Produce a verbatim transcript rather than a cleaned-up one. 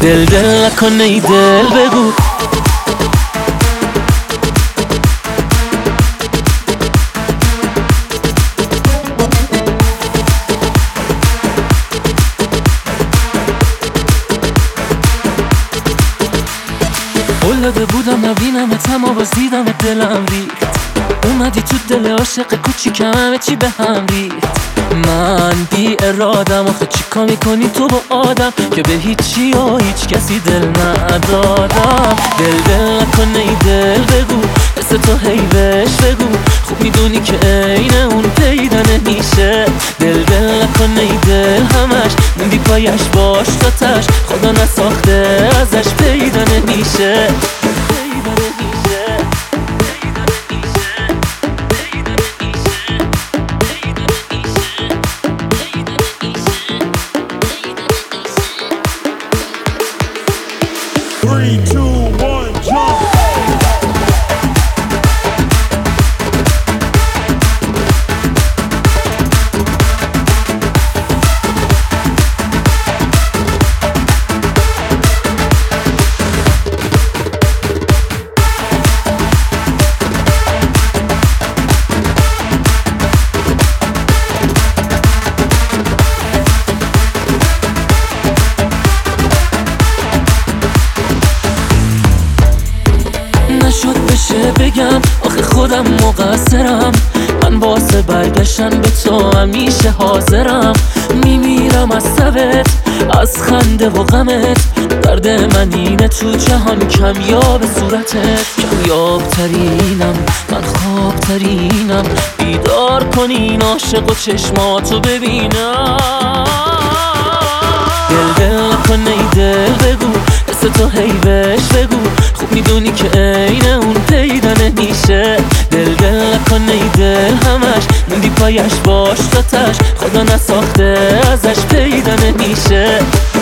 دل دل نکن ای دل بگو قول داده بودم نبینمت اما باز دیدمت دلم ریخت اومدی تو دل عاشق کوچیکم همه چی به هم ریخت من بی ارادم آخه چیکار میکنی تو با آدم که به هیچی و هیچ کسی دل ندادم دل دل نکن ای دل بگو مثل تو هی بهش بگو خوب میدونی که عین اون پیدا نمیشه دل دل نکن ای دل همش موندی پایش باش تا تش خدا نساخته ازش پیدا نمیشه پیدا نمیشه Three, two, one, jump! نشد بشه بگم آخه خودم مقصرم من واسه برگشتن به تو همیشه حاضرم میمیرم از سبت از خنده و غمت درد من اینه تو جهان کمیاب صورتت کمیاب ترینم من خواب ترینم بیدار کنین عاشق و چشماتو ببینم دل دل نکن ای دل بگو مثل تو هی بهش بگو خوب میدونی که عین اون پیدا نمیشه دل دل نکن ای دل همش موندی پایش باش تا تش خدا نساخته ازش پیدا نمیشه